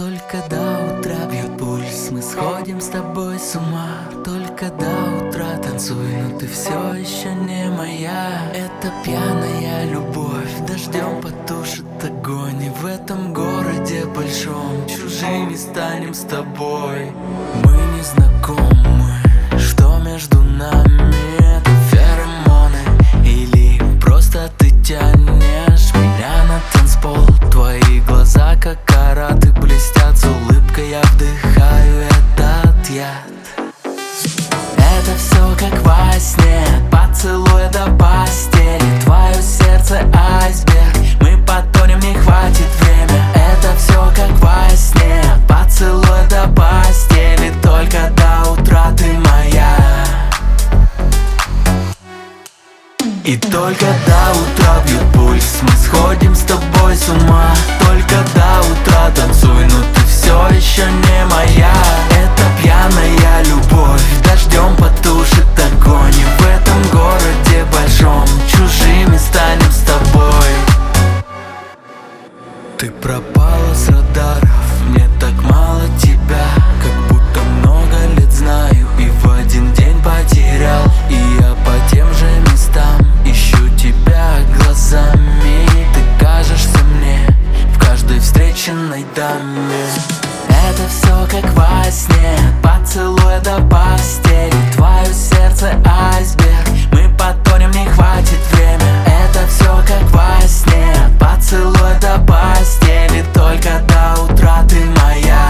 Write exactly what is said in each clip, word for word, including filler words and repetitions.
только до утра бьет пульс. Мы сходим с тобой с ума только до утра. Танцуй, но ты все еще не моя. Это пьяная любовь дождем потушит огонь. И в этом городе большом чужими станем с тобой. Мы не знакомы, что между нами? Это феромоны или просто ты тянешь меня на танцпол? Твои глаза как караты блестят, с улыбкой я вдыхаю этот яд. Это все как во сне, поцелуй до постели. Твое сердце айсберг, мы потонем, не хватит время. Это все как во сне, поцелуй до постели. Только до утра ты моя. И только до утра бьет пульс. Мы сходим с тобой с ума только до утра. Танцуй, но ты все еще не моя. Это пьяная любовь дождем потушит огонь. И в этом городе большом чужими станем с тобой. Ты пропала с радаров, мне так мало тебя. Как будто много лет знаю и в один день потерял. И я по тем же местам ищу тебя глазами. Ты кажешься мне в каждой встреченной даме. Это все как во сне, поцелуй до постели. Твое сердце айсберг, мы потонем, не хватит время. Это все как во сне, поцелуй до постели. Только до утра ты моя.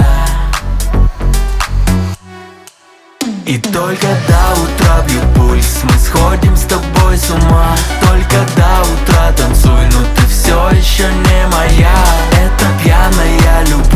И только до утра бьет пульс. Мы сходим с тобой с ума только до утра. Танцуй, но ты все еще не моя. Это пьяная любовь